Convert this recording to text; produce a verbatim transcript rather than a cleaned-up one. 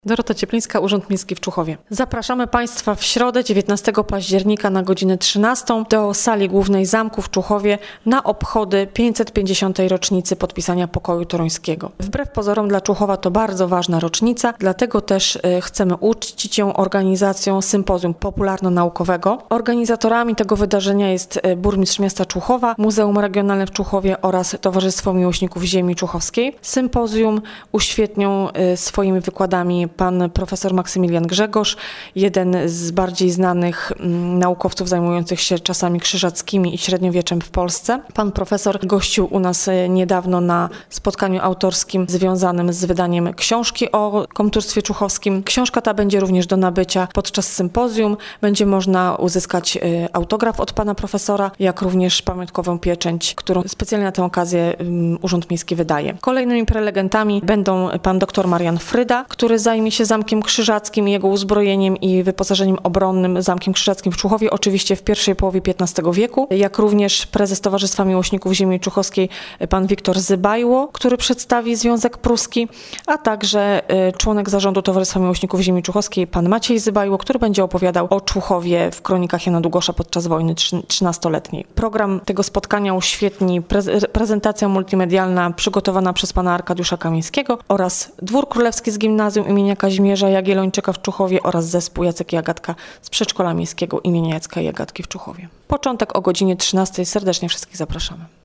Dorota Cieplińska, Urząd Miejski w Czuchowie. Zapraszamy Państwa w środę dziewiętnastego października na godzinę trzynastą do sali głównej Zamku w Czuchowie na obchody pięćset pięćdziesiątej rocznicy podpisania pokoju toruńskiego. Wbrew pozorom dla Czuchowa to bardzo ważna rocznica, dlatego też chcemy uczcić ją organizacją sympozjum popularno-naukowego. Organizatorami tego wydarzenia jest burmistrz miasta Czuchowa, Muzeum Regionalne w Czuchowie oraz Towarzystwo Miłośników Ziemi Czuchowskiej. Sympozjum uświetnią swoimi wykładami pan profesor Maksymilian Grzegorz, jeden z bardziej znanych mm, naukowców zajmujących się czasami krzyżackimi i średniowieczem w Polsce. Pan profesor gościł u nas niedawno na spotkaniu autorskim związanym z wydaniem książki o komturstwie czuchowskim. Książka ta będzie również do nabycia podczas sympozjum. Będzie można uzyskać y, autograf od pana profesora, jak również pamiątkową pieczęć, którą specjalnie na tę okazję y, Urząd Miejski wydaje. Kolejnymi prelegentami będą pan dr Marian Fryda, który zajmie się Zamkiem Krzyżackim, jego uzbrojeniem i wyposażeniem obronnym Zamkiem Krzyżackim w Czuchowie, oczywiście w pierwszej połowie piętnastego wieku, jak również prezes Towarzystwa Miłośników Ziemi Czuchowskiej pan Wiktor Zybajło, który przedstawi Związek Pruski, a także członek zarządu Towarzystwa Miłośników Ziemi Czuchowskiej pan Maciej Zybajło, który będzie opowiadał o Czuchowie w kronikach Jana Długosza podczas wojny trzynastoletniej. Program tego spotkania uświetni prez- prezentacja multimedialna przygotowana przez pana Arkadiusza Kamińskiego oraz Dwór Królewski z Gimnazjum imienia Kazimierza Jagiellończyka w Czuchowie oraz zespół Jacek i Agatka z Przedszkola Miejskiego imienia Jacka i Agatki w Czuchowie. Początek o godzinie trzynastej. Serdecznie wszystkich zapraszamy.